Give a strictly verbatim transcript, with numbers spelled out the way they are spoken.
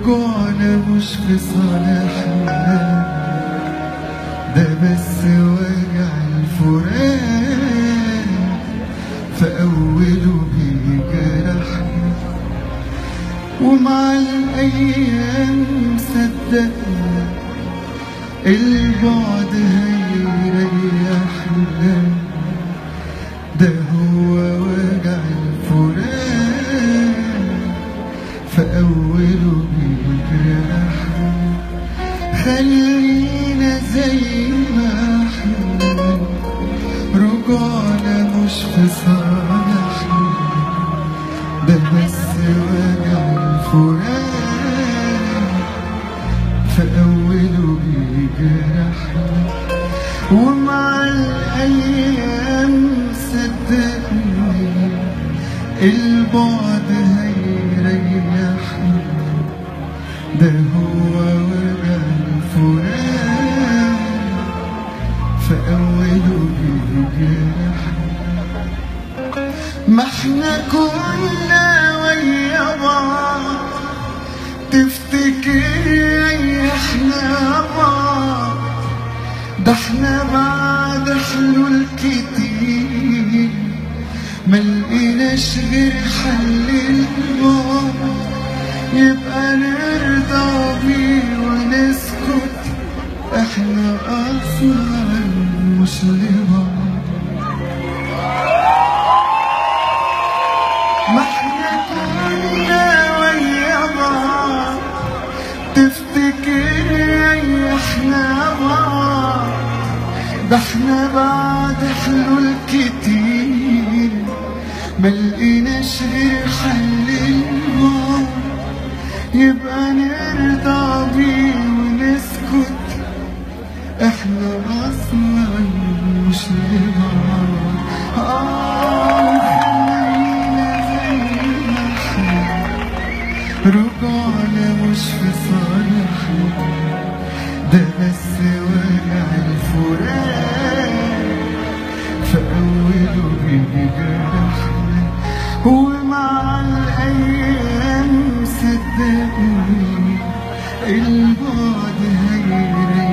رجوعنا مش في صالحنا، ده بس وجع الفراق في أوله بيجرحنا، ومع الأيام صدقنا البعد هيريحنا، ده هو وجع الفراق في أوله بيجرحنا. خلينا زي ما احنا، رجوعنا مش في صالحنا، ده بس وجع الفراق في أوله بيجرحنا، ومع الأيام صدقني البعد هيريحنا، ده هو وجع الفراق في أوله بيجرحنا. ما احنا كنا ويا بعض، تفتكر ريحنا بعض، ده احنا بعد حلول كتير ملقيناش غير حل البعد، يبقى نرضى بيه ونسكت، احنا اصلا مش لبعض. ما احنا كنا ويا بعض، تفتكر ريحنا بعض، ده احنا بعد حلول كتير ملقيناش غير حل البعد، يبقى نرضى بيه ونسكت، احنا اصلا مش لبعض. اه خلينا زي ما احنا، رجوعنا مش في صالحنا، ده بس وجع الفراق في أوله بيجرحنا، ومع الأيام صدقني البعد هيريحنا.